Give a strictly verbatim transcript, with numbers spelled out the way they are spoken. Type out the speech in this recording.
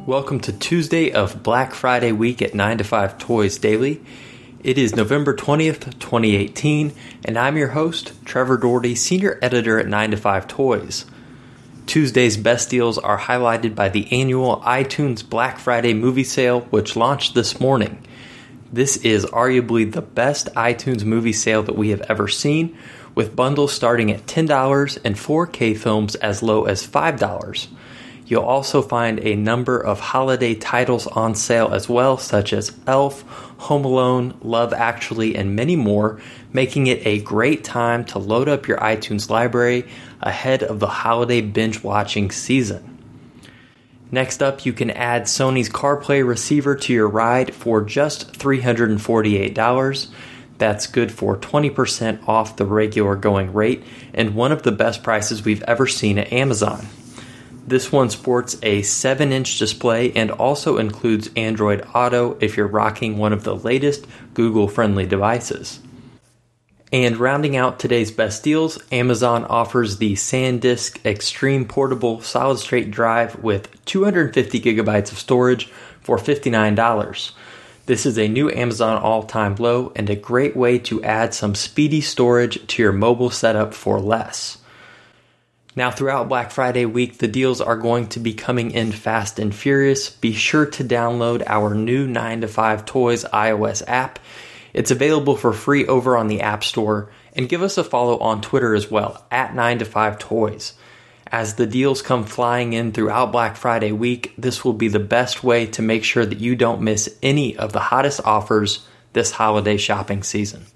Welcome to Tuesday of Black Friday week at nine to five Toys Daily. It is November twentieth, twenty eighteen, and I'm your host, Trevor Doherty, Senior Editor at nine to five Toys. Tuesday's best deals are highlighted by the annual iTunes Black Friday movie sale, which launched this morning. This is arguably the best iTunes movie sale that we have ever seen, with bundles starting at ten dollars and four K films as low as five dollars. You'll also find a number of holiday titles on sale as well, such as Elf, Home Alone, Love Actually, and many more, making it a great time to load up your iTunes library ahead of the holiday binge-watching season. Next up, you can add Sony's CarPlay receiver to your ride for just three hundred forty-eight dollars. That's good for twenty percent off the regular going rate, and one of the best prices we've ever seen at Amazon. This one sports a seven inch display and also includes Android Auto if you're rocking one of the latest Google-friendly devices. And rounding out today's best deals, Amazon offers the SanDisk Extreme Portable Solid-State Drive with two hundred fifty gigabytes of storage for fifty-nine dollars. This is a new Amazon all-time low and a great way to add some speedy storage to your mobile setup for less. Now, throughout Black Friday week, the deals are going to be coming in fast and furious. Be sure to download our new nine to five Toys iOS app. It's available for free over on the App Store, and give us a follow on Twitter as well, at nine to five Toys. As the deals come flying in throughout Black Friday week, this will be the best way to make sure that you don't miss any of the hottest offers this holiday shopping season.